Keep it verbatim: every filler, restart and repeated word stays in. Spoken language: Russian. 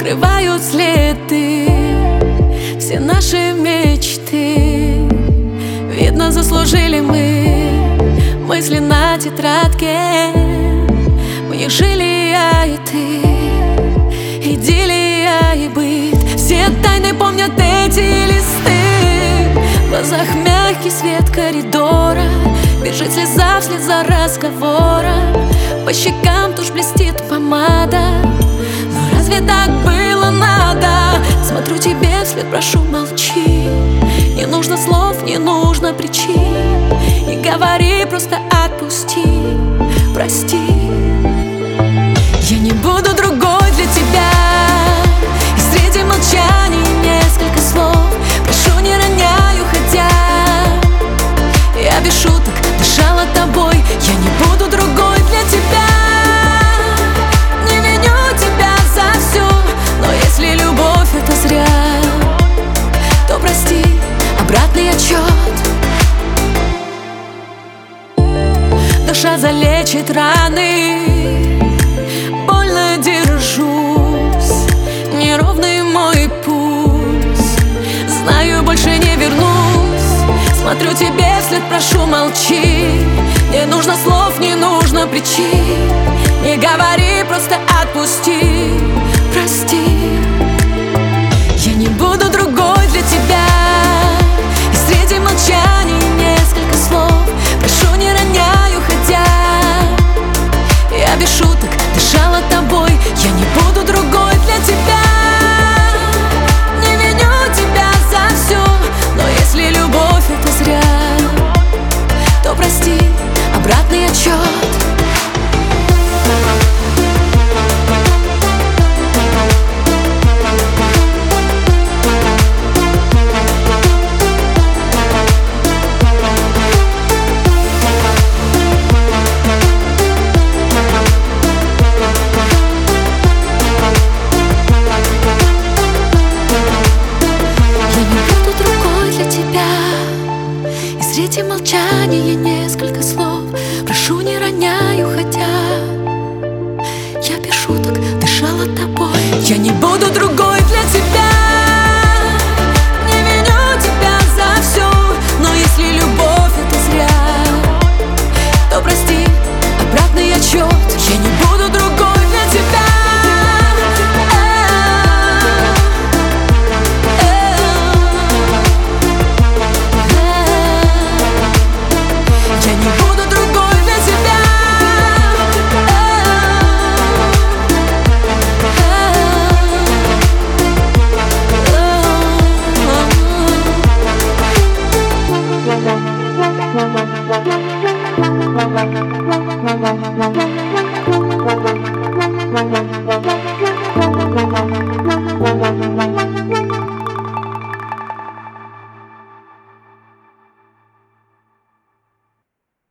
скрывают следы все наши мечты. Видно, заслужили мы мысли на тетрадке. Мы не жили, я и ты, идиллия и быт. Все тайны помнят эти листы. В глазах мягкий свет коридора, бежит слеза вслед за разговором. По щекам тушь блестит помада. Но разве так было надо? Смотрю тебе вслед, прошу, молчи. Не нужно слов, не нужно причин. Не говори, просто отпусти, прости. Я не буду другой для тебя. И среди молчаний несколько слов. Прошу, не роняй, уходя. Я без шуток дышала тобой. Я не буду другой для тебя. Не виню тебя за все, но если любовь это зря, то прости, обратный отчет. Душа залечит раны, больно держусь, неровный мой путь. Знаю, больше не вернусь. Смотрю тебе вслед, прошу, молчи. Не нужно слов, не нужно причин. Не говори, просто отпусти.